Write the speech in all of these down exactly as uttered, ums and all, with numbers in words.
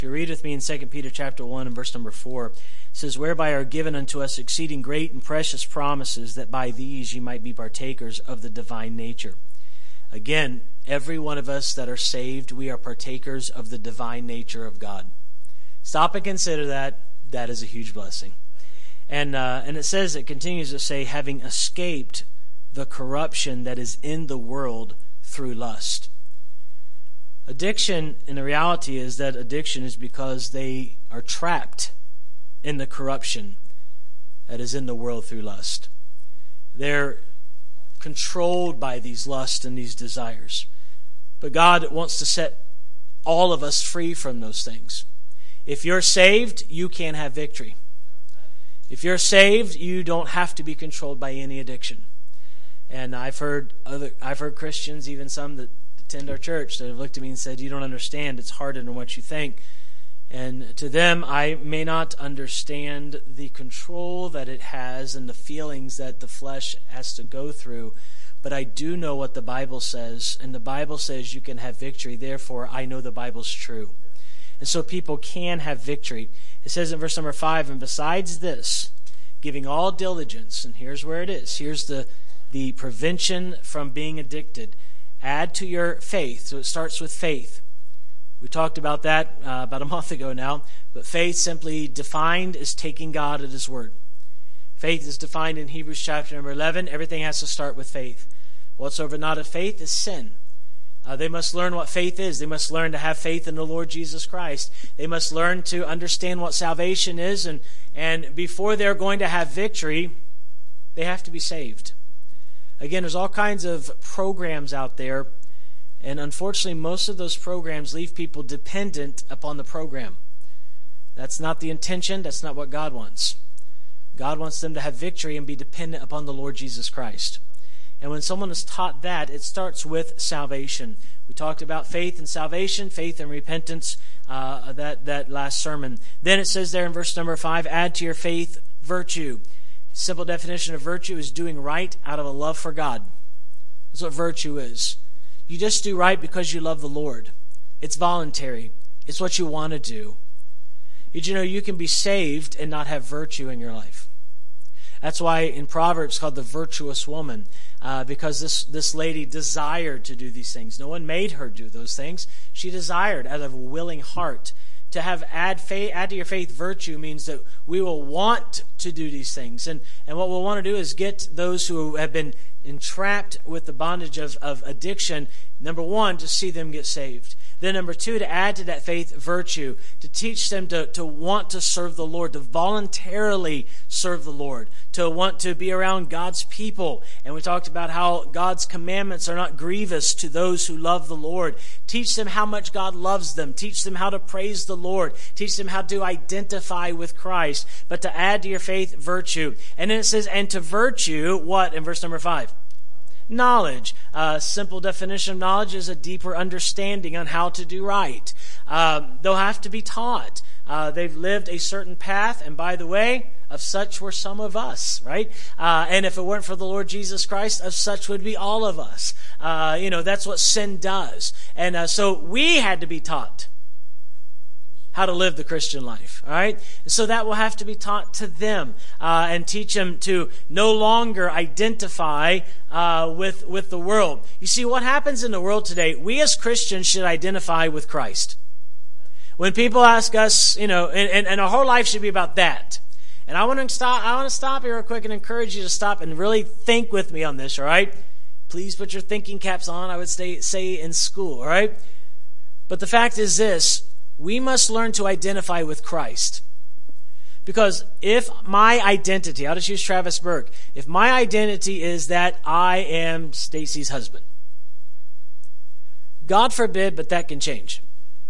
If you read with me in Second Peter chapter one and verse number four, it says, "Whereby are given unto us exceeding great and precious promises, that by these ye might be partakers of the divine nature." Again, every one of us that are saved, we are partakers of the divine nature of God. Stop and consider that. That is a huge blessing. And uh, and it says, it continues to say, having escaped the corruption that is in the world through lust. Addiction, and the reality is that addiction is because they are trapped in the corruption that is in the world through lust. They're controlled by these lusts and these desires. But God wants to set all of us free from those things. If you're saved, you can have victory. If you're saved, you don't have to be controlled by any addiction. And I've heard other I've heard Christians, even some that attend our church, that have looked at me and said, "You don't understand, it's harder than what you think." And to them, I may not understand the control that it has and the feelings that the flesh has to go through, but I do know what the Bible says, and the Bible says you can have victory. Therefore, I know the Bible's true. And so people can have victory. It says in verse number five, "And besides this, giving all diligence," and here's where it is. Here's the, the prevention from being addicted. "Add to your faith." So it starts with faith. We talked about that uh, about a month ago now. But faith, simply defined, is taking God at His word. Faith is defined in Hebrews chapter number eleven. Everything has to start with faith. Whatsoever not of faith is sin. Uh, they must learn what faith is. They must learn to have faith in the Lord Jesus Christ. They must learn to understand what salvation is. And, and before they're going to have victory, they have to be saved. Again, there's all kinds of programs out there, and unfortunately most of those programs leave people dependent upon the program. That's not the intention. That's not what God wants. God wants them to have victory and be dependent upon the Lord Jesus Christ. And when someone is taught that, it starts with salvation. We talked about faith and salvation, faith and repentance, uh, that, that last sermon. Then it says there in verse number five, "Add to your faith virtue." Simple definition of virtue is doing right out of a love for God. That's what virtue is. You just do right because you love the Lord. It's voluntary. It's what you want to do. Did you know you can be saved and not have virtue in your life? That's why in Proverbs it's called the virtuous woman, uh, because this, this lady desired to do these things. No one made her do those things. She desired out of a willing heart. To have add faith, add to your faith virtue means that we will want to do these things. And, and what we'll want to do is get those who have been entrapped with the bondage of, of addiction, number one, to see them get saved. Then number two, to add to that faith virtue, to teach them to, to want to serve the Lord, to voluntarily serve the Lord, to want to be around God's people. And we talked about how God's commandments are not grievous to those who love the Lord. Teach them how much God loves them. Teach them how to praise the Lord. Teach them how to identify with Christ. But to add to your faith virtue. And then it says, and to virtue, what in verse number five? Knowledge. A uh, simple definition of knowledge is a deeper understanding on how to do right. Um, they'll have to be taught. Uh, they've lived a certain path, and by the way, of such were some of us, right? Uh, and if it weren't for the Lord Jesus Christ, of such would be all of us. Uh, you know, that's what sin does. And uh, so we had to be taught how to live the Christian life, all right? So that will have to be taught to them uh, and teach them to no longer identify uh, with, with the world. You see, what happens in the world today, we as Christians should identify with Christ. When people ask us, you know, and, and, and our whole life should be about that. And I want to stop, I want to stop here real quick and encourage you to stop and really think with me on this, all right? Please put your thinking caps on, I would say, say in school, all right? But the fact is this, we must learn to identify with Christ. Because if my identity, I'll just use Travis Burke, if my identity is that I am Stacy's husband, God forbid, but that can change.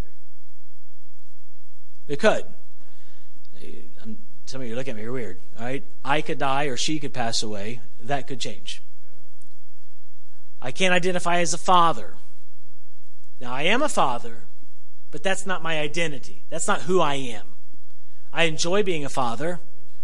It could. Some of you look at me, you're weird. All right? I could die or she could pass away. That could change. I can't identify as a father. Now, I am a father, but that's not my identity. That's not who I am. I enjoy being a father,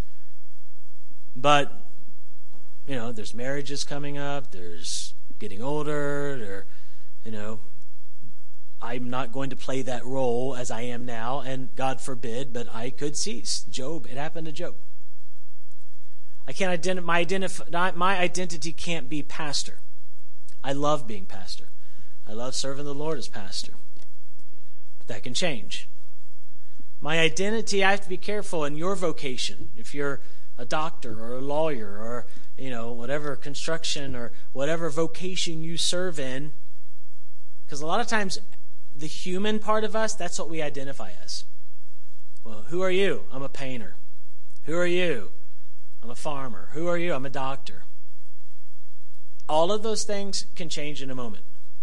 but, you know, there's marriages coming up, there's getting older, there, you know, I'm not going to play that role as I am now, and God forbid, but I could cease. Job, it happened to Job. I can't identify, my, identif- my identity can't be pastor. I love being pastor. I love serving the Lord as pastor. But that can change. My identity, I have to be careful in your vocation. If you're a doctor or a lawyer or, you know, whatever construction or whatever vocation you serve in, because a lot of times the human part of us, that's what we identify as. Well, who are you? I'm a painter. Who are you? I'm a farmer. Who are you? I'm a doctor. All of those things can change in a moment.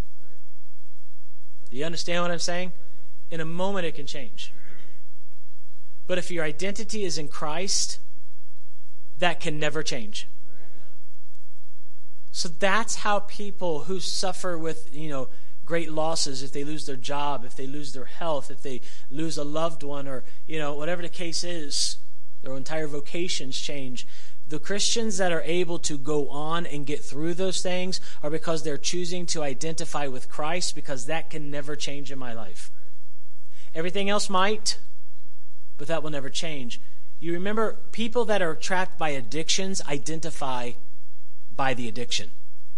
Do you understand what I'm saying? In a moment it can change. But if your identity is in Christ, that can never change. So that's how people who suffer with, you know, great losses, if they lose their job, if they lose their health, if they lose a loved one, or, you know, whatever the case is, their entire vocations change. The Christians that are able to go on and get through those things are because they're choosing to identify with Christ, because that can never change in my life. Everything else might, but that will never change. You remember, people that are trapped by addictions identify by the addiction.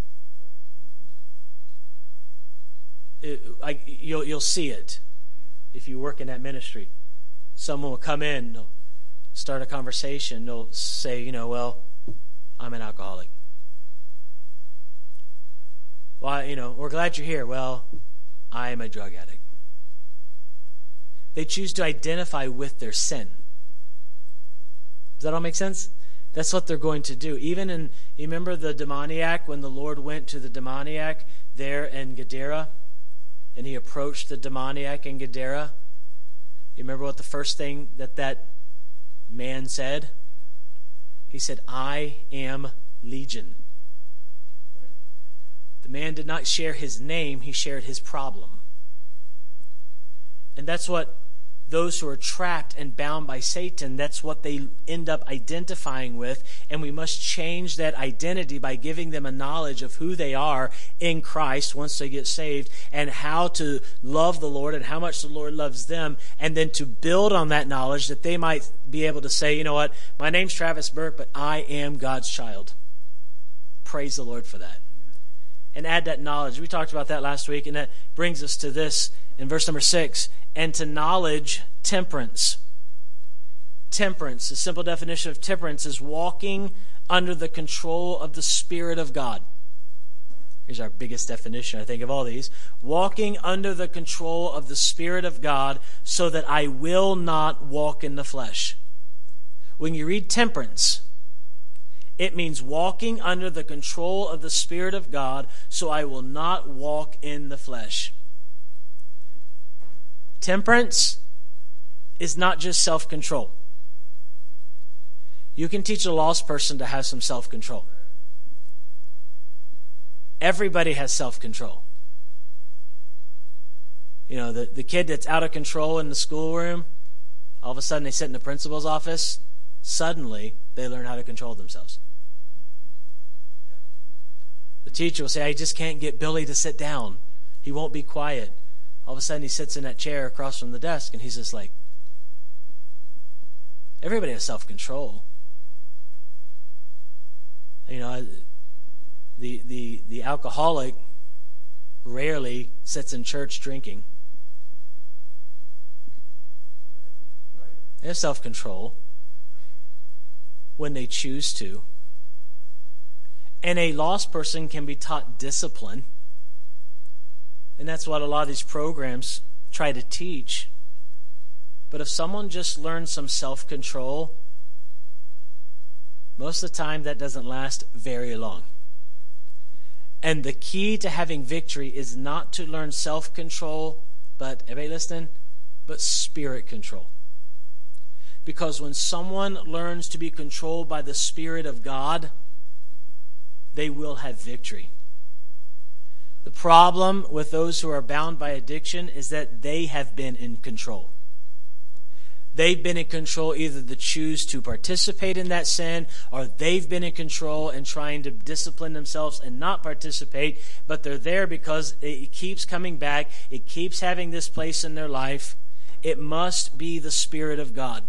It, I, you'll, you'll see it if you work in that ministry. Someone will come in, they'll start a conversation, they'll say, you know, well, I'm an alcoholic. Well, you know, we're glad you're here. Well, I'm a drug addict. They choose to identify with their sin. Does that all make sense? That's what they're going to do. Even in, you remember the demoniac, when the Lord went to the demoniac there in Gadara, and he approached the demoniac in Gadara? You remember what the first thing that that man said? He said, I am Legion. The man did not share his name, he shared his problem. And that's what those who are trapped and bound by Satan, that's what they end up identifying with. And we must change that identity by giving them a knowledge of who they are in Christ once they get saved, and how to love the Lord and how much the Lord loves them, and then to build on that knowledge that they might be able to say, you know what, my name's Travis Burke, but I am God's child. Praise the Lord for that. And add that knowledge. We talked about that last week, and that brings us to this in verse number six. And to knowledge, temperance. Temperance, the simple definition of temperance is walking under the control of the Spirit of God. Here's our biggest definition, I think, of all these. Walking under the control of the Spirit of God, so that I will not walk in the flesh. When you read temperance, it means walking under the control of the Spirit of God, so I will not walk in the flesh. Temperance is not just self-control. You can teach a lost person to have some self-control. Everybody has self-control. You know, the, the kid that's out of control in the schoolroom, all of a sudden they sit in the principal's office, suddenly they learn how to control themselves. The teacher will say, I just can't get Billy to sit down. He won't be quiet. All of a sudden he sits in that chair across from the desk, and he's just like, everybody has self-control. You know, the the the alcoholic rarely sits in church drinking. They have self-control when they choose to. And a lost person can be taught discipline. And that's what a lot of these programs try to teach. But if someone just learns some self-control, most of the time that doesn't last very long. And the key to having victory is not to learn self-control, but, everybody listening? But spirit control. Because when someone learns to be controlled by the Spirit of God, they will have victory. The problem with those who are bound by addiction is that they have been in control. They've been in control either to choose to participate in that sin, or they've been in control and trying to discipline themselves and not participate, but they're there because it keeps coming back. It keeps having this place in their life. It must be the Spirit of God.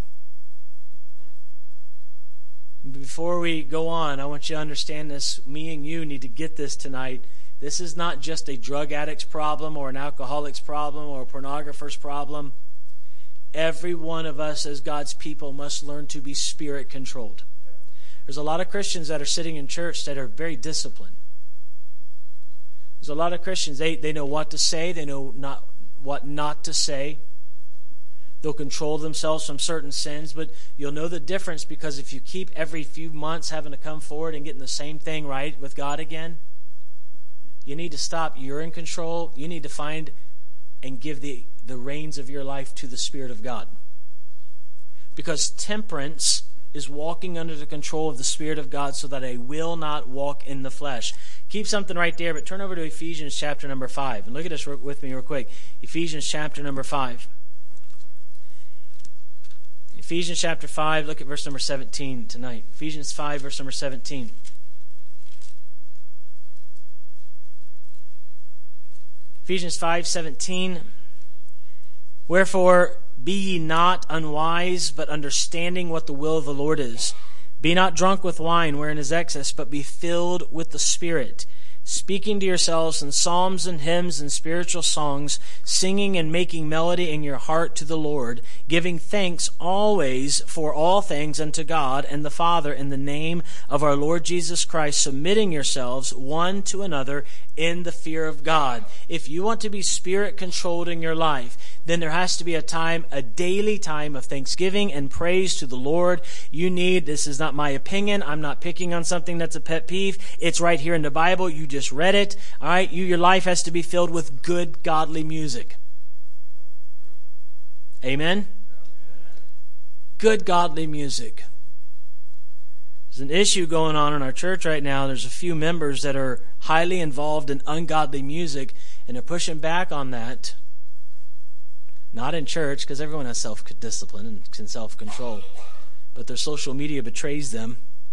Before we go on, I want you to understand this. Me and you need to get this tonight. This is not just a drug addict's problem or an alcoholic's problem or a pornographer's problem. Every one of us as God's people must learn to be Spirit controlled. There's a lot of Christians that are sitting in church that are very disciplined. There's a lot of Christians, they, they know what to say, they know not what not to say. They'll control themselves from certain sins, but you'll know the difference because if you keep every few months having to come forward and getting the same thing right with God again, you need to stop. You're in control. You need to find and give the, the reins of your life to the Spirit of God. Because temperance is walking under the control of the Spirit of God so that I will not walk in the flesh. Keep something right there, but turn over to Ephesians chapter number five. And look at this with me real quick. Ephesians chapter number five. Ephesians chapter five, look at verse number seventeen tonight. Ephesians five, verse number seventeen. Ephesians five, seventeen. Wherefore, be ye not unwise, but understanding what the will of the Lord is. Be not drunk with wine, wherein is excess, but be filled with the Spirit, speaking to yourselves in psalms and hymns and spiritual songs, singing and making melody in your heart to the Lord, giving thanks always for all things unto God and the Father in the name of our Lord Jesus Christ, submitting yourselves one to another in the fear of God. If you want to be Spirit controlled in your life, then there has to be a time, a daily time of thanksgiving and praise to the Lord. You need, this is not my opinion, I'm not picking on something that's a pet peeve. It's right here in the Bible. You just read it. All right, you, your life has to be filled with good, godly music. Amen? Good, godly music. There's an issue going on in our church right now. There's a few members that are highly involved in ungodly music, and they're pushing back on that. Not in church, because everyone has self-discipline and self-control. But their social media betrays them.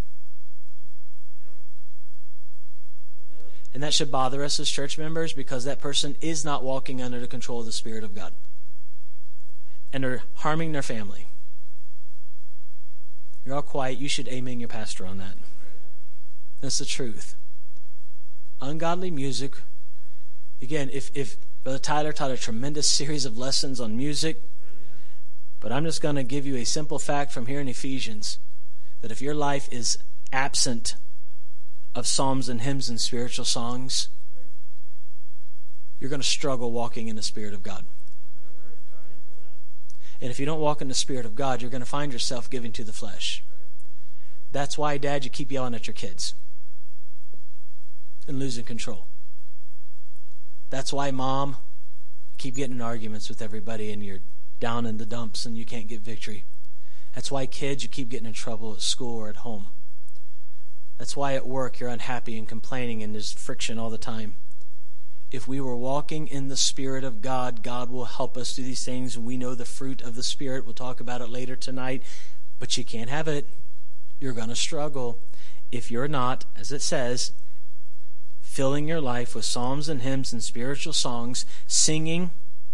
And that should bother us as church members, because that person is not walking under the control of the Spirit of God. And they're harming their family. You're all quiet. You should amen your pastor on that. That's the truth. Ungodly music. Again, if, if Brother Tyler taught a tremendous series of lessons on music, but I'm just going to give you a simple fact from here in Ephesians, that if your life is absent of psalms and hymns and spiritual songs, you're going to struggle walking in the Spirit of God. And if you don't walk in the Spirit of God, you're going to find yourself giving to the flesh. That's why, Dad, you keep yelling at your kids and losing control. That's why, Mom, you keep getting in arguments with everybody and you're down in the dumps and you can't get victory. That's why, kids, you keep getting in trouble at school or at home. That's why at work you're unhappy and complaining and there's friction all the time. If we were walking in the Spirit of God, God will help us do these things, and we know the fruit of the Spirit. We'll talk about it later tonight, but you can't have it. You're going to struggle if you're not, as it says, filling your life with psalms and hymns and spiritual songs, singing.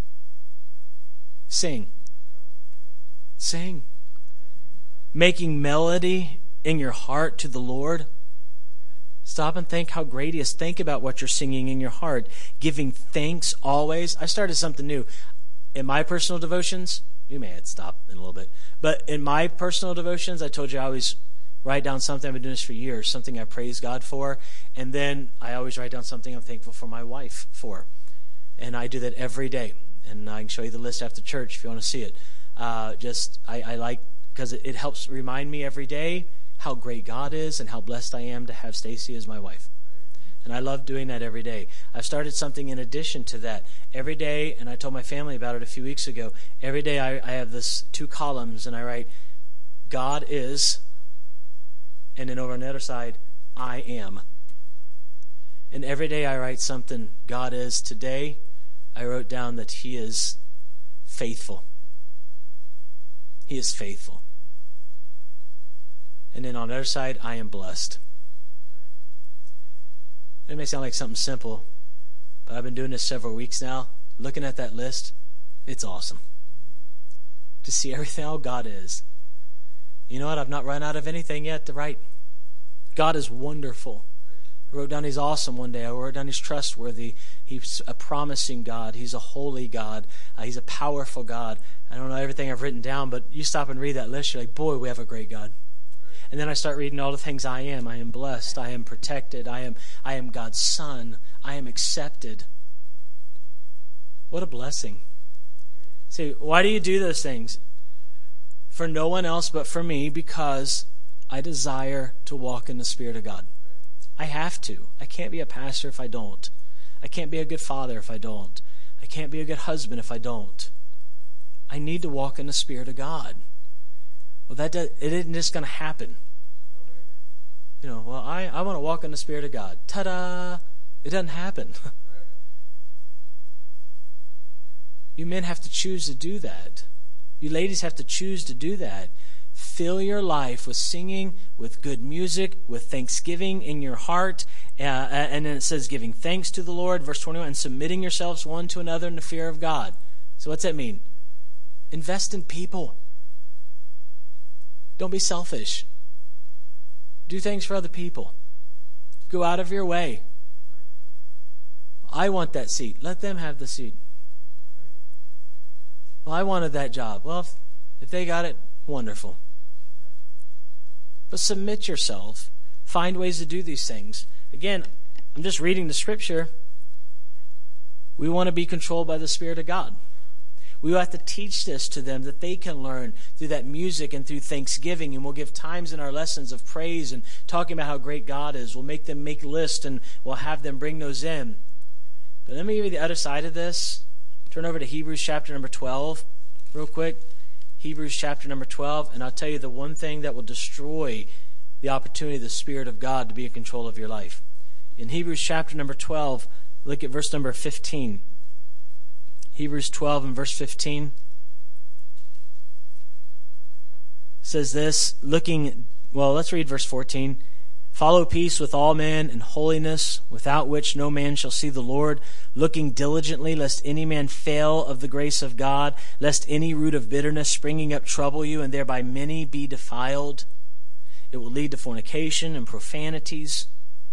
Sing. Sing. Making melody in your heart to the Lord. Stop and think how great He is. Think about what you're singing in your heart. Giving thanks always. I started something new. In my personal devotions, you may have to stop in a little bit, but in my personal devotions, I told you I always write down something. I've been doing this for years, something I praise God for, and then I always write down something I'm thankful for my wife for. And I do that every day. And I can show you the list after church if you want to see it. Uh, just, I, I like, because it, it helps remind me every day how great God is and how blessed I am to have Stacy as my wife. And I love doing that every day. I've started something in addition to that. Every day, and I told my family about it a few weeks ago, every day I, I have this two columns and I write, God is, and then over on the other side, I am. And every day I write something, God is. Today, I wrote down that He is faithful. He is faithful. And then on the other side, I am blessed. It may sound like something simple, but I've been doing this several weeks now. Looking at that list, it's awesome. To see everything how God is. You know what? I've not run out of anything yet to write. God is wonderful. I wrote down He's awesome one day. I wrote down He's trustworthy. He's a promising God. He's a holy God. Uh, he's a powerful God. I don't know everything I've written down, but you stop and read that list, you're like, boy, we have a great God. And then I start reading all the things I am. I am blessed. I am protected. I am, I am God's son. I am accepted. What a blessing. See, why do you do those things? For no one else but for me, because I desire to walk in the Spirit of God. I have to. I can't be a pastor if I don't. I can't be a good father if I don't. I can't be a good husband if I don't. I need to walk in the Spirit of God. Well, that does, it isn't just going to happen. You know, well, I, I want to walk in the Spirit of God. Ta-da! It doesn't happen. You men have to choose to do that. You ladies have to choose to do that. Fill your life with singing, with good music, with thanksgiving in your heart. Uh, and then it says giving thanks to the Lord, verse twenty-one, and submitting yourselves one to another in the fear of God. So what's that mean? Invest in people. Don't be selfish. Do things for other people. Go out of your way. I want that seat. Let them have the seat. Well, I wanted that job. Well, if, if they got it, wonderful. But submit yourself. Find ways to do these things. Again, I'm just reading the scripture. We want to be controlled by the Spirit of God. We have to teach this to them that they can learn through that music and through thanksgiving. And we'll give times in our lessons of praise and talking about how great God is. We'll make them make lists and we'll have them bring those in. But let me give you the other side of this. Turn over to Hebrews chapter number twelve real quick. Hebrews chapter number twelve. And I'll tell you the one thing that will destroy the opportunity of the Spirit of God to be in control of your life. In Hebrews chapter number twelve, look at verse number fifteen. Hebrews twelve and verse fifteen says this, looking, well, let's read verse fourteen. Follow peace with all men and holiness, without which no man shall see the Lord, looking diligently lest any man fail of the grace of God, lest any root of bitterness springing up trouble you, and thereby many be defiled. It will lead to fornication and profanities.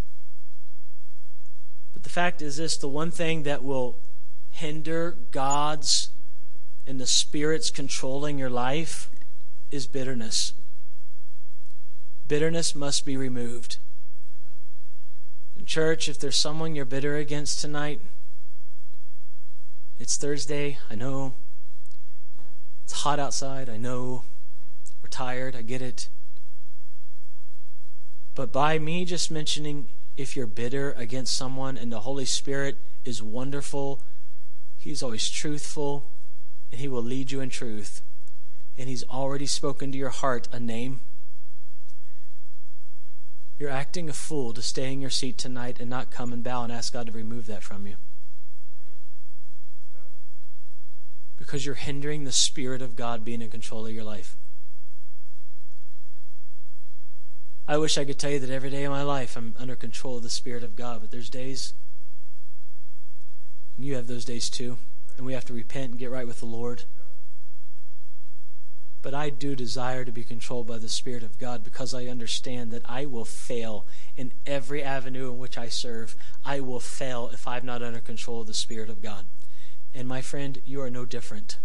But the fact is this, the one thing that will hinder God's and the Spirit's controlling your life is bitterness. Bitterness must be removed. In church, if there's someone you're bitter against tonight, it's Thursday, I know. It's hot outside, I know. We're tired, I get it. But by me just mentioning if you're bitter against someone and the Holy Spirit is wonderful, He's always truthful, and He will lead you in truth. And He's already spoken to your heart a name. You're acting a fool to stay in your seat tonight and not come and bow and ask God to remove that from you. Because you're hindering the Spirit of God being in control of your life. I wish I could tell you that every day of my life I'm under control of the Spirit of God, but there's days, and you have those days too, and we have to repent and get right with the Lord. But I do desire to be controlled by the Spirit of God because I understand that I will fail in every avenue in which I serve. I will fail if I'm not under control of the Spirit of God. And my friend, you are no different.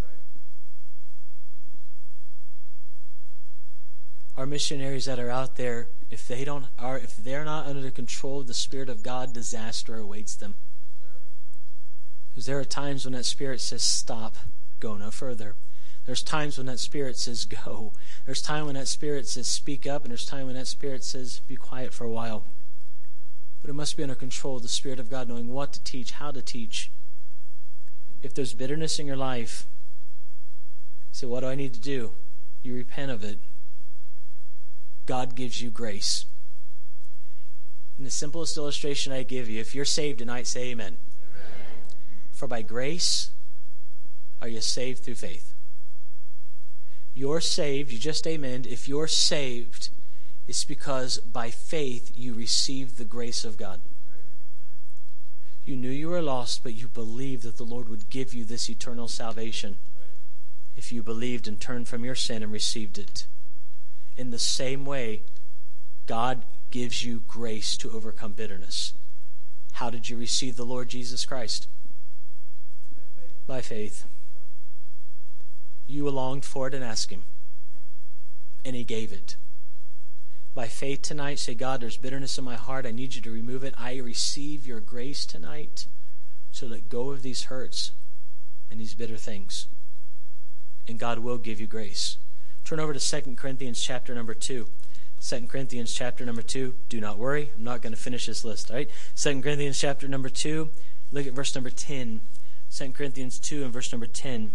Our missionaries that are out there, if they don't are if they're not under the control of the Spirit of God, disaster awaits them. Because there are times when that Spirit says, stop, go no further. There's times when that Spirit says, go. There's time when that Spirit says, speak up. And there's time when that Spirit says, be quiet for a while. But it must be under control of the Spirit of God, knowing what to teach, how to teach. If there's bitterness in your life, you say, what do I need to do? You repent of it. God gives you grace. And the simplest illustration I give you, if you're saved tonight, say amen. Amen. For by grace are you saved through faith. you're saved, you just amened, if you're saved, it's because by faith you received the grace of God. You knew you were lost, but you believed that the Lord would give you this eternal salvation if you believed and turned from your sin and received it. In the same way, God gives you grace to overcome bitterness. How did you receive the Lord Jesus Christ? By faith. You longed for it and asked him, and he gave it. By faith tonight, say, God, there's bitterness in my heart. I need you to remove it. I receive your grace tonight. So let go of these hurts and these bitter things. And God will give you grace. Turn over to Second Corinthians chapter number two. Second Corinthians chapter number two. Do not worry. I'm not going to finish this list. All right. Second Corinthians chapter number two. Look at verse number ten. Second Corinthians two and verse number ten.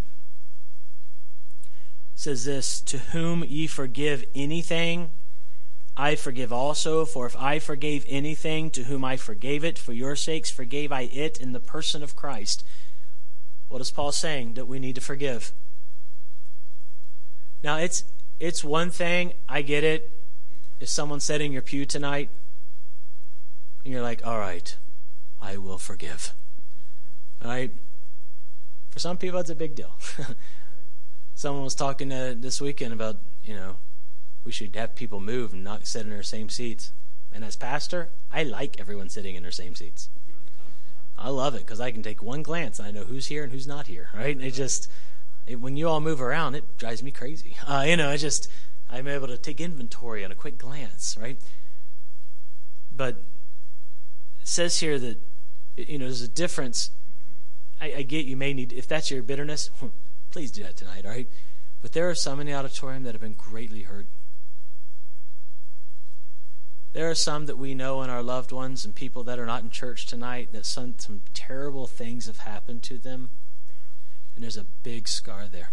It says this, to whom ye forgive anything, I forgive also. For if I forgave anything, to whom I forgave it, for your sakes forgave I it in the person of Christ. What is Paul saying? That we need to forgive. Now, it's it's one thing, I get it, if someone sat in your pew tonight, and you're like, all right, I will forgive. All right? For some people, it's a big deal. Someone was talking uh, this weekend about, you know, we should have people move and not sit in their same seats. And as pastor, I like everyone sitting in their same seats. I love it because I can take one glance and I know who's here and who's not here, right? It just, it, when you all move around, it drives me crazy. Uh, you know, it just, I'm able to take inventory on a quick glance, right? But it says here that, you know, there's a difference. I, I get you may need, if that's your bitterness, please do that tonight, all right? But there are some in the auditorium that have been greatly hurt. There are some that we know in our loved ones and people that are not in church tonight that some, some terrible things have happened to them. And there's a big scar there.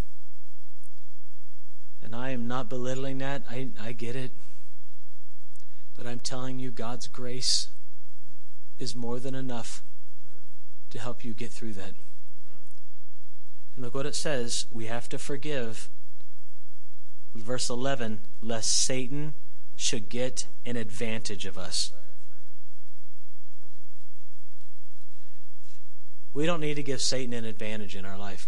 And I am not belittling that. I, I get it. But I'm telling you, God's grace is more than enough to help you get through that. And look what it says. We have to forgive. Verse eleven, lest Satan should get an advantage of us. We don't need to give Satan an advantage in our life.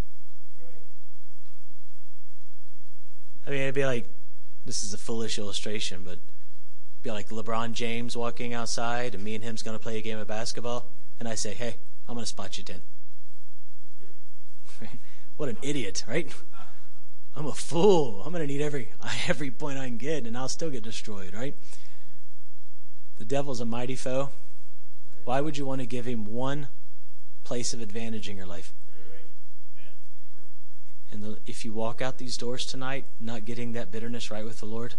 I mean, it'd be like, this is a foolish illustration, but it'd be like LeBron James walking outside and me and him's going to play a game of basketball, and I say, hey, I'm going to spot you ten. What an idiot, right? I'm a fool. I'm going to need every every point I can get, and I'll still get destroyed, right? The devil's a mighty foe. Why would you want to give him one place of advantage in your life? And the, if you walk out these doors tonight not getting that bitterness right with the Lord,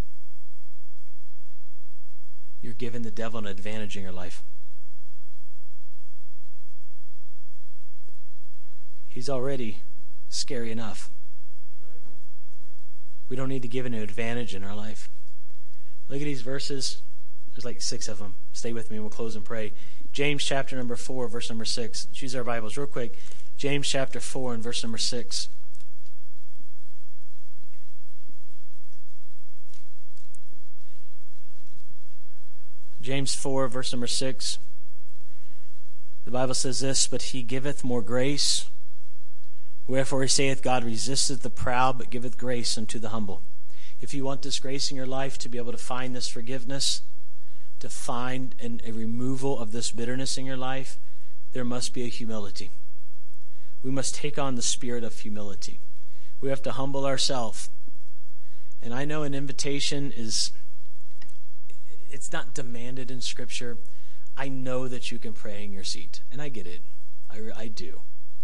you're giving the devil an advantage in your life. He's already scary enough. We don't need to give him an advantage in our life. Look at these verses. There's like six of them. Stay with me and we'll close and pray. James chapter number four, verse number six. Let's use our Bibles real quick. James chapter four and verse number six. James four, verse number six. The Bible says this, but he giveth more grace. Wherefore he saith, God resisteth the proud, but giveth grace unto the humble. If you want this grace in your life to be able to find this forgiveness, to find an, a removal of this bitterness in your life, there must be a humility. We must take on the spirit of humility. We have to humble ourselves. And I know an invitation is, it's not demanded in Scripture. I know that you can pray in your seat, and I get it. I, I do.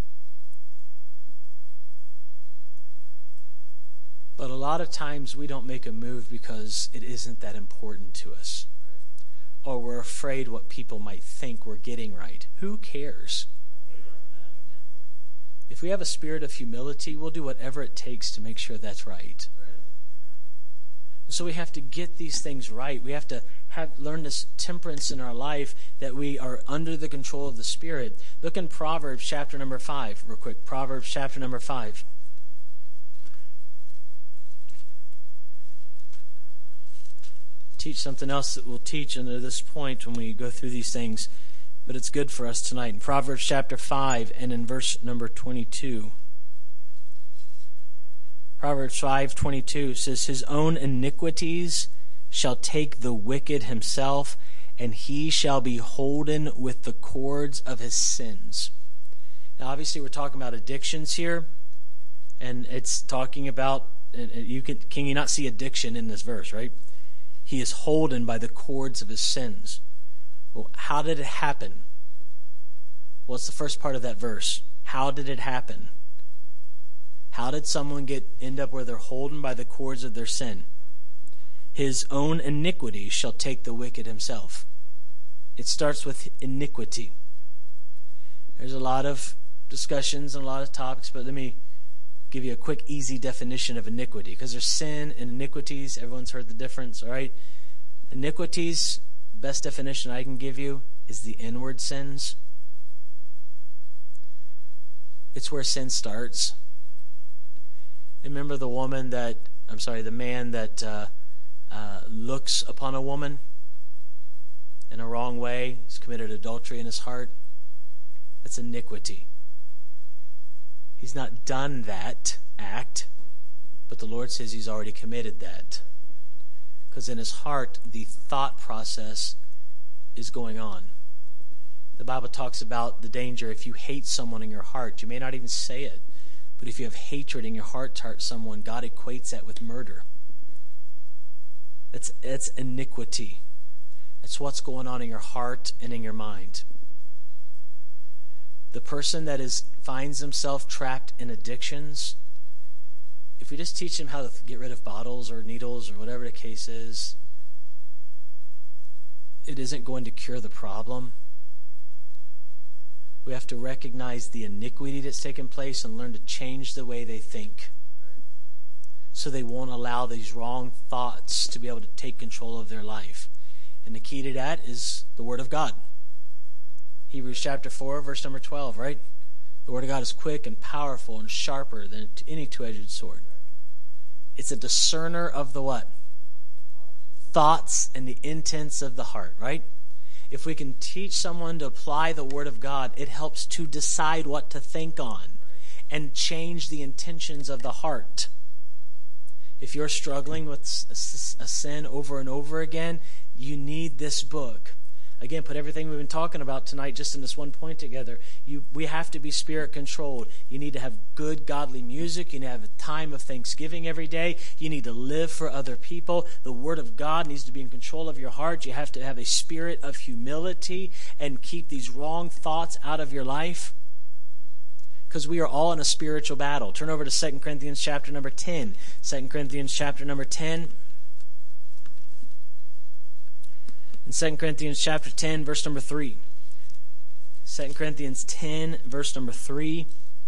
But a lot of times we don't make a move because it isn't that important to us. Or we're afraid what people might think we're getting right. Who cares? If we have a spirit of humility, we'll do whatever it takes to make sure that's right. So we have to get these things right. We have to have learn this temperance in our life, that we are under the control of the Spirit. Look in Proverbs chapter number five, real quick. Proverbs chapter number five. teach something else that we'll teach under this point when we go through these things, but it's good for us tonight. In Proverbs chapter five and in verse number twenty-two. Proverbs five twenty-two says, his own iniquities shall take the wicked himself, and he shall be holden with the cords of his sins. Now, obviously, we're talking about addictions here, and it's talking about, and you can, can you not see addiction in this verse, right? He is holden by the cords of his sins. Well, how did it happen? Well, it's the first part of that verse. How did it happen? How did someone get end up where they're holden by the cords of their sin? His own iniquity shall take the wicked himself. It starts with iniquity. There's a lot of discussions and a lot of topics, but let me give you a quick, easy definition of iniquity, because there's sin and iniquities. Everyone's heard the difference, all right? Iniquities, best definition I can give you, is the inward sins. It's where sin starts. Remember the woman that, I'm sorry, the man that uh, uh, looks upon a woman in a wrong way, he's committed adultery in his heart. That's iniquity. He's not done that act, but the Lord says he's already committed that. Because in his heart, the thought process is going on. The Bible talks about the danger if you hate someone in your heart. You may not even say it, but if you have hatred in your heart towards someone, God equates that with murder. It's, it's iniquity. It's what's going on in your heart and in your mind. The person that is finds himself trapped in addictions, if we just teach them how to get rid of bottles or needles or whatever the case is, it isn't going to cure the problem. We have to recognize the iniquity that's taken place and learn to change the way they think, so they won't allow these wrong thoughts to be able to take control of their life. And the key to that is the Word of God. Hebrews chapter four, verse number twelve, right? The Word of God is quick and powerful and sharper than any two-edged sword. It's a discerner of the what? Thoughts and the intents of the heart, right? If we can teach someone to apply the Word of God, it helps to decide what to think on and change the intentions of the heart. If you're struggling with a sin over and over again, you need this book. Again, put everything we've been talking about tonight just in this one point together. You, we have to be spirit controlled. You need to have good godly music. You need to have a time of thanksgiving every day. You need to live for other people. The Word of God needs to be in control of your heart. You have to have a spirit of humility and keep these wrong thoughts out of your life, because we are all in a spiritual battle. Turn over to Second Corinthians chapter number ten. Second Corinthians chapter number ten. In Second Corinthians chapter ten, verse number three. Second Corinthians ten, verse number three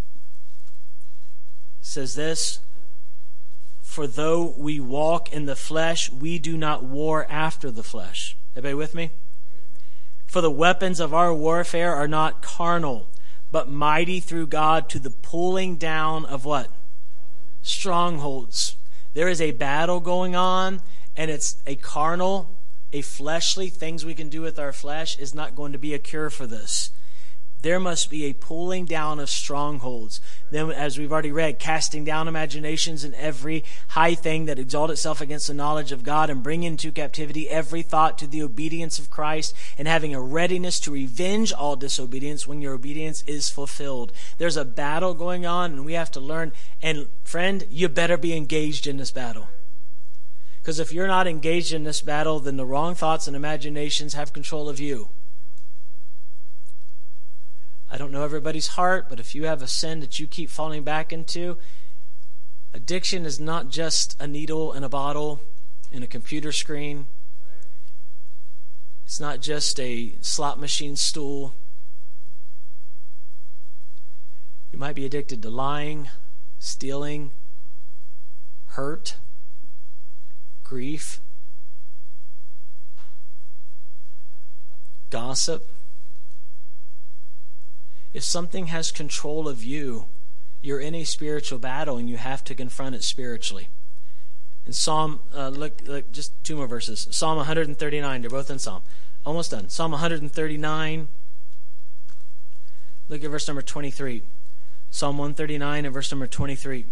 says this, for though we walk in the flesh, we do not war after the flesh. Everybody with me? For the weapons of our warfare are not carnal, but mighty through God to the pulling down of what? Strongholds. There is a battle going on, and it's a carnal, a fleshly, things we can do with our flesh is not going to be a cure for this. There must be a pulling down of strongholds. Then, as we've already read, casting down imaginations and every high thing that exalts itself against the knowledge of God, and bring into captivity every thought to the obedience of Christ, and having a readiness to revenge all disobedience when your obedience is fulfilled. There's a battle going on, and we have to learn. And friend, you better be engaged in this battle. Because if you're not engaged in this battle, then the wrong thoughts and imaginations have control of you. I don't know everybody's heart, but if you have a sin that you keep falling back into, addiction is not just a needle and a bottle and a computer screen. It's not just a slot machine stool. You might be addicted to lying, stealing, hurt, grief, gossip. If something has control of you, you're in a spiritual battle and you have to confront it spiritually. In Psalm, uh, look, look, just two more verses. Psalm one thirty-nine. They're both in Psalm. Almost done. Psalm one thirty-nine. Look at verse number twenty-three. Psalm one thirty-nine and verse number twenty-three.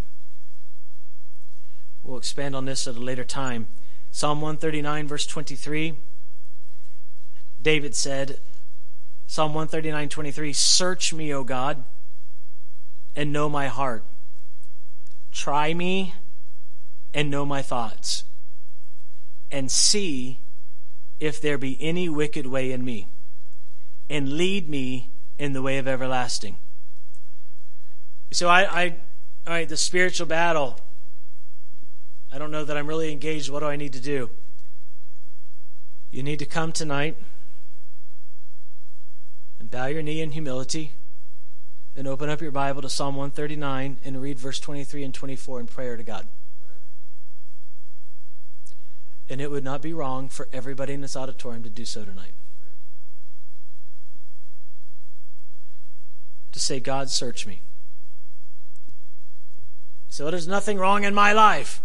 We'll expand on this at a later time. Psalm one thirty-nine, verse twenty-three. David said, Psalm one thirty-nine, twenty-three, "Search me, O God, and know my heart. Try me and know my thoughts, and see if there be any wicked way in me, and lead me in the way of everlasting." So I, I all right, the spiritual battle. I don't know that I'm really engaged. What do I need to do? You need to come tonight and bow your knee in humility and open up your Bible to Psalm one thirty-nine and read verse twenty-three and twenty-four in prayer to God. And it would not be wrong for everybody in this auditorium to do so tonight. To say, "God, search me." So there's nothing wrong in my life.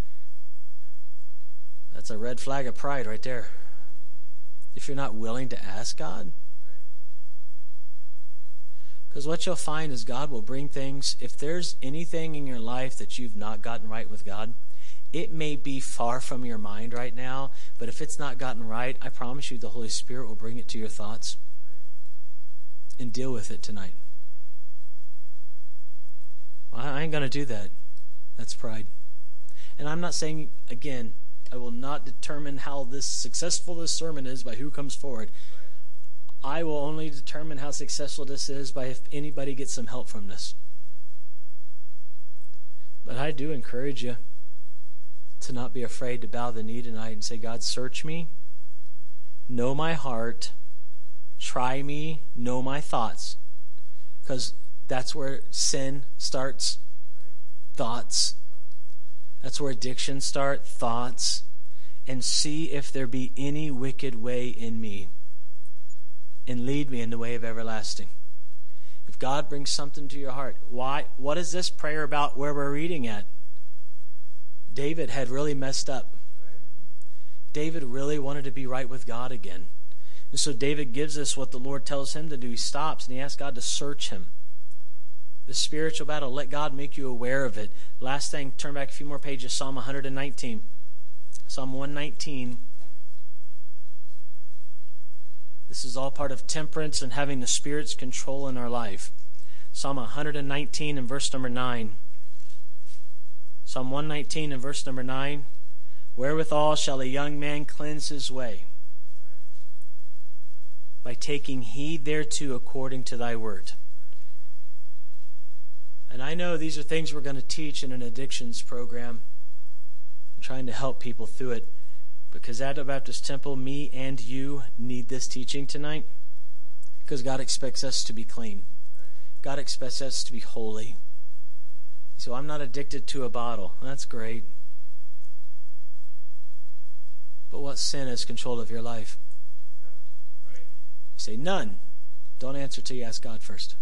That's a red flag of pride right there. If you're not willing to ask God. Because what you'll find is God will bring things. If there's anything in your life that you've not gotten right with God, it may be far from your mind right now, but if it's not gotten right, I promise you the Holy Spirit will bring it to your thoughts and deal with it tonight. Well, I ain't going to do that. That's pride. And I'm not saying, again, I will not determine how this successful this sermon is by who comes forward. I will only determine how successful this is by if anybody gets some help from this. But I do encourage you to not be afraid to bow the knee tonight and say, "God, search me, know my heart, try me, know my thoughts." Because that's where sin starts. Thoughts. That's where addiction starts. Thoughts. And see if there be any wicked way in me, and lead me in the way of everlasting. If God brings something to your heart, why? What is this prayer about where we're reading at? David had really messed up. David really wanted to be right with God again. And so David gives us what the Lord tells him to do. He stops and he asks God to search him. The spiritual battle, let God make you aware of it. Last thing, turn back a few more pages, Psalm one nineteen. Psalm one nineteen. This is all part of temperance and having the Spirit's control in our life. Psalm one nineteen and verse number nine. Psalm one nineteen and verse number nine. "Wherewithal shall a young man cleanse his way? By taking heed thereto according to thy word." And I know these are things we're going to teach in an addictions program. I'm trying to help people through it. Because at the Baptist Temple, me and you need this teaching tonight. Because God expects us to be clean. God expects us to be holy. So I'm not addicted to a bottle. That's great. But what sin has control of your life? You say, "None." Don't answer till you ask God first.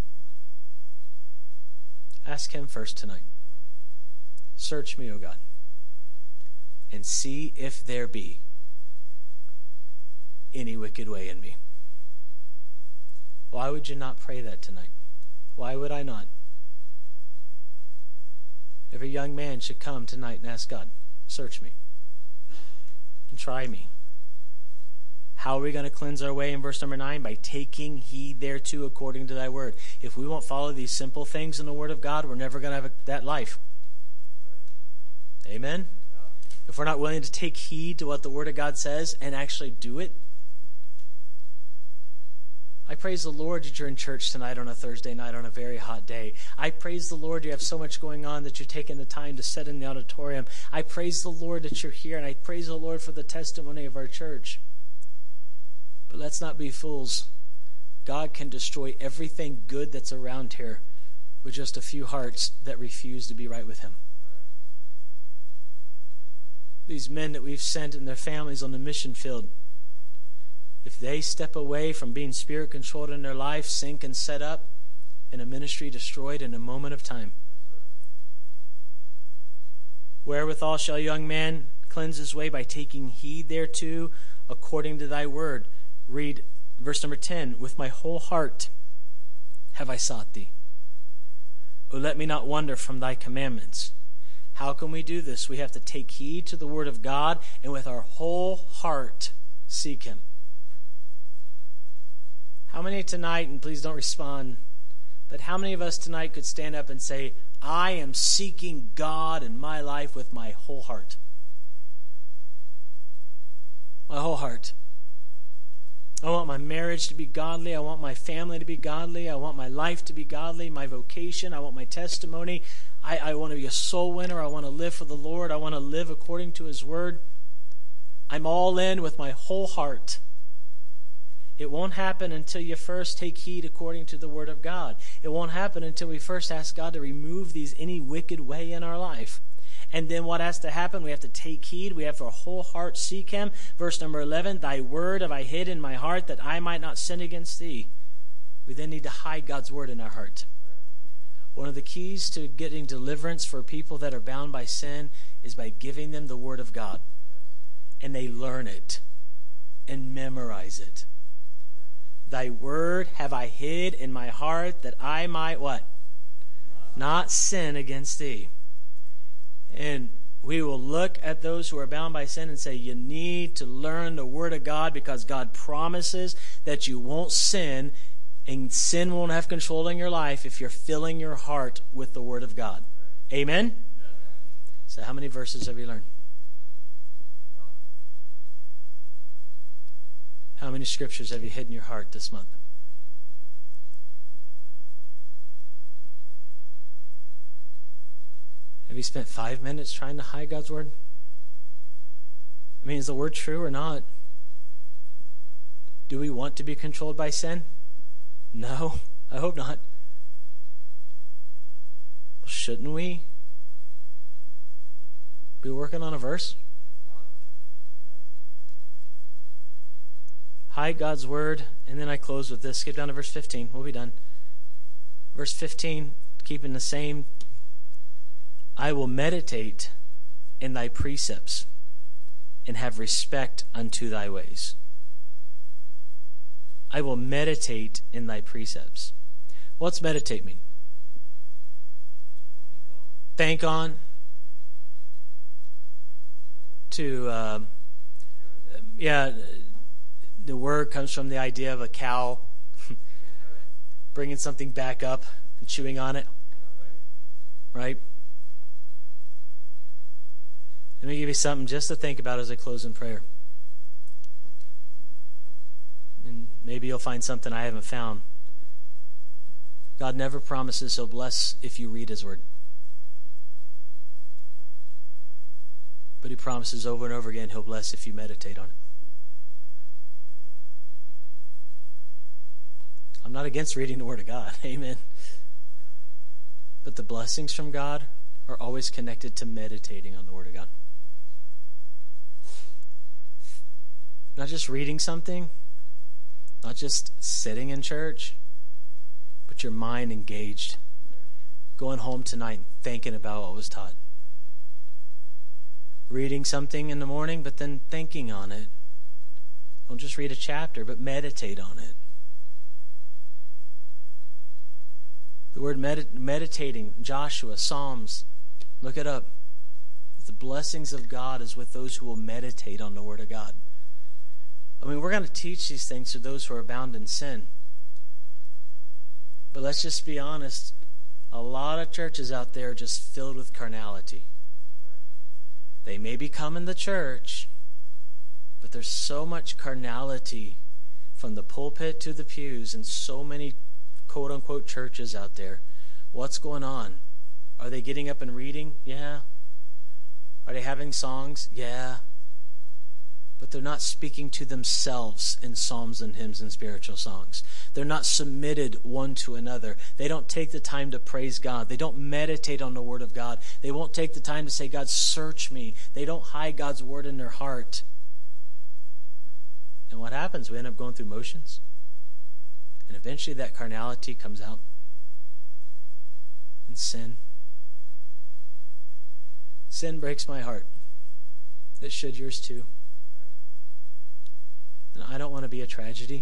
Ask Him first tonight. "Search me, O God, and see if there be any wicked way in me." Why would you not pray that tonight? Why would I not? Every young man should come tonight and ask God, "Search me and try me." How are we going to cleanse our way in verse number nine? By taking heed thereto according to thy word. If we won't follow these simple things in the word of God, we're never going to have a, that life. Amen? If we're not willing to take heed to what the word of God says and actually do it. I praise the Lord that you're in church tonight on a Thursday night on a very hot day. I praise the Lord you have so much going on that you're taking the time to sit in the auditorium. I praise the Lord that you're here, and I praise the Lord for the testimony of our church. But let's not be fools. God can destroy everything good that's around here with just a few hearts that refuse to be right with Him. These men that we've sent and their families on the mission field, if they step away from being spirit controlled in their life, sink and set up, and a ministry destroyed in a moment of time. Wherewithal shall a young man cleanse his way? By taking heed thereto, according to thy word. Read verse number ten. With my whole heart have I sought thee. O let me not wander from thy commandments. How can we do this? We have to take heed to the word of God and with our whole heart seek him. How many tonight, and please don't respond, but how many of us tonight could stand up and say, I am seeking God in my life with my whole heart? My whole heart. I want my marriage to be godly. I want my family to be godly. I want my life to be godly, my vocation. I want my testimony. I, I want to be a soul winner. I want to live for the Lord. I want to live according to his word. I'm all in with my whole heart. It won't happen until you first take heed according to the word of God. It won't happen until we first ask God to remove these any wicked way in our life. And then what has to happen? We have to take heed. We have to our whole heart seek him. Verse number eleven, thy word have I hid in my heart that I might not sin against thee. We then need to hide God's word in our heart. One of the keys to getting deliverance for people that are bound by sin is by giving them the word of God. And they learn it and memorize it. Thy word have I hid in my heart that I might what? Not sin against thee. And we will look at those who are bound by sin and say, you need to learn the word of God because God promises that you won't sin and sin won't have control in your life if you're filling your heart with the word of God. Amen? So how many verses have you learned? How many scriptures have you hid in your heart this month? Have you spent five minutes trying to hide God's word? I mean, is the word true or not? Do we want to be controlled by sin? No, I hope not. Shouldn't we be working on a verse? Hide God's word, and then I close with this. Skip down to verse fifteen. We'll be done. Verse fifteen, keeping the same. I will meditate in thy precepts and have respect unto thy ways. I will meditate in thy precepts. What's meditate mean? Think on. To, uh, yeah, the word comes from the idea of a cow bringing something back up and chewing on it. Right? Let me give you something just to think about as I close in prayer. And maybe you'll find something I haven't found. God never promises he'll bless if you read his word. But he promises over and over again he'll bless if you meditate on it. I'm not against reading the word of God. Amen. But the blessings from God are always connected to meditating on the word of God. Not just reading something, not just sitting in church, but your mind engaged. Going home tonight and thinking about what was taught. Reading something in the morning, but then thinking on it. Don't just read a chapter, but meditate on it. The word med- meditating, Joshua, Psalms, look it up. The blessings of God is with those who will meditate on the word of God. I mean, we're going to teach these things to those who are bound in sin. But let's just be honest. A lot of churches out there are just filled with carnality. They may be coming to church, but there's so much carnality from the pulpit to the pews in so many quote-unquote churches out there. What's going on? Are they getting up and reading? Yeah. Are they having songs? Yeah. But they're not speaking to themselves in psalms and hymns and spiritual songs. They're not submitted one to another. They don't take the time to praise God. They don't meditate on the word of God. They won't take the time to say, God, search me. They don't hide God's word in their heart. And what happens? We end up going through motions. And eventually that carnality comes out in sin. Sin breaks my heart. It should yours too. And I don't want to be a tragedy.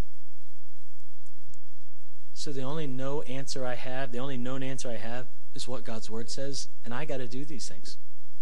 So the only no answer I have, the only known answer I have is what God's word says, and I got to do these things.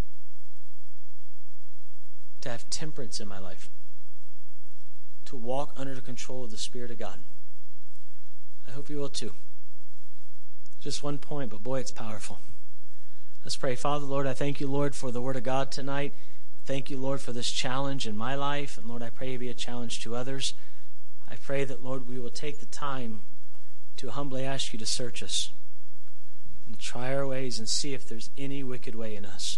To have temperance in my life. To walk under the control of the Spirit of God. I hope you will too. Just one point, but boy, it's powerful. Let's pray. Father, Lord, I thank you, Lord, for the word of God tonight. Thank you, Lord, for this challenge in my life. And Lord, I pray it be a challenge to others. I pray that, Lord, we will take the time to humbly ask you to search us and try our ways and see if there's any wicked way in us.